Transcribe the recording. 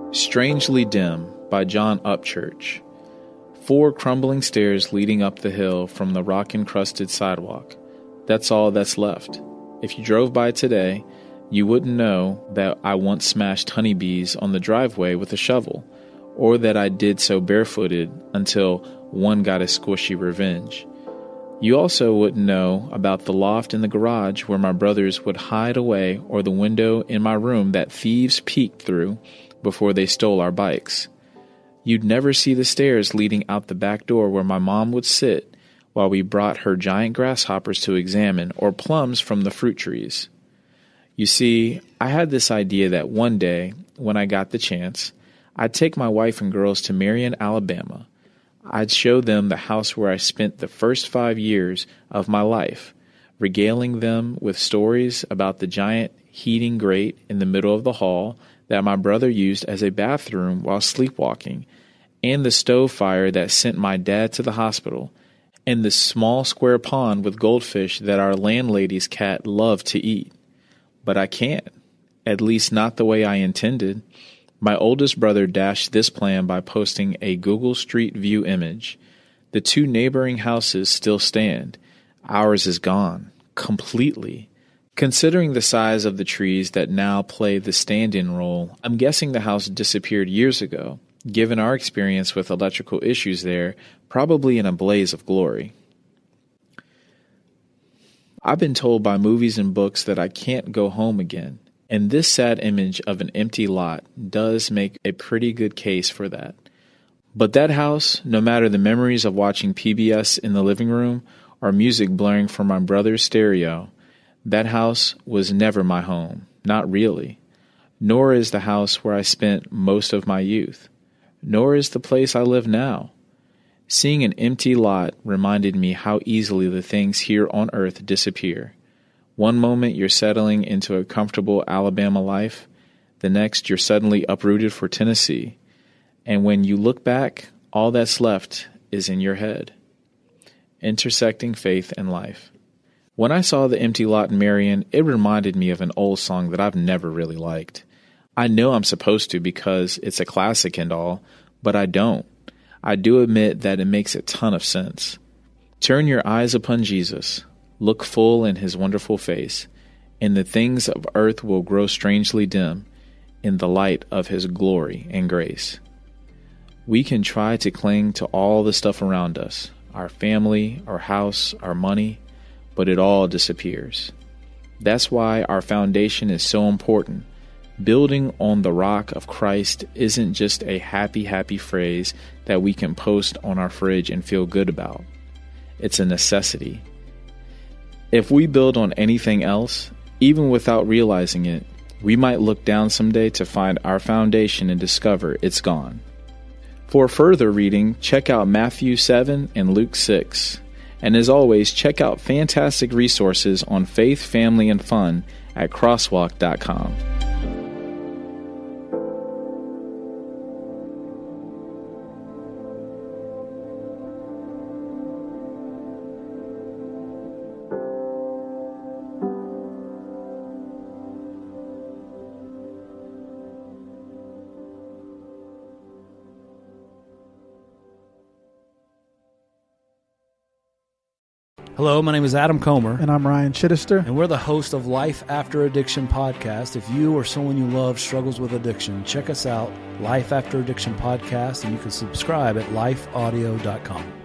Strangely Dim by John Upchurch. 4 crumbling stairs leading up the hill from the rock-encrusted sidewalk. That's all that's left. If you drove by today, you wouldn't know that I once smashed honeybees on the driveway with a shovel, or that I did so barefooted until one got a squishy revenge. You also wouldn't know about the loft in the garage where my brothers would hide away, or the window in my room that thieves peeked through before they stole our bikes. You'd never see the stairs leading out the back door where my mom would sit while we brought her giant grasshoppers to examine, or plums from the fruit trees. You see, I had this idea that one day, when I got the chance, I'd take my wife and girls to Marion, Alabama. I'd show them the house where I spent the first 5 years of my life, regaling them with stories about the giant heating grate in the middle of the hall that my brother used as a bathroom while sleepwalking, and the stove fire that sent my dad to the hospital, and the small square pond with goldfish that our landlady's cat loved to eat. But I can't, at least not the way I intended. My oldest brother dashed this plan by posting a Google Street View image. The 2 neighboring houses still stand. Ours is gone, completely. Considering the size of the trees that now play the stand-in role, I'm guessing the house disappeared years ago, given our experience with electrical issues there, probably in a blaze of glory. I've been told by movies and books that I can't go home again. And this sad image of an empty lot does make a pretty good case for that. But that house, no matter the memories of watching PBS in the living room or music blaring from my brother's stereo, that house was never my home, not really. Nor is the house where I spent most of my youth. Nor is the place I live now. Seeing an empty lot reminded me how easily the things here on earth disappear. One moment you're settling into a comfortable Alabama life, the next you're suddenly uprooted for Tennessee, and when you look back, all that's left is in your head. Intersecting faith and life. When I saw the empty lot in Marion, it reminded me of an old song that I've never really liked. I know I'm supposed to because it's a classic and all, but I don't. I do admit that it makes a ton of sense. Turn your eyes upon Jesus. Look full in his wonderful face, and the things of earth will grow strangely dim in the light of his glory and grace. We can try to cling to all the stuff around us, our family, our house, our money, but it all disappears. That's why our foundation is so important. Building on the rock of Christ isn't just a happy phrase that we can post on our fridge and feel good about. It's a necessity. If we build on anything else, even without realizing it, we might look down someday to find our foundation and discover it's gone. For further reading, check out Matthew 7 and Luke 6. And as always, check out fantastic resources on faith, family, and fun at crosswalk.com. Hello, my name is Adam Comer. And I'm Ryan Chittister. And we're the host of Life After Addiction podcast. If you or someone you love struggles with addiction, check us out, Life After Addiction podcast, and you can subscribe at lifeaudio.com.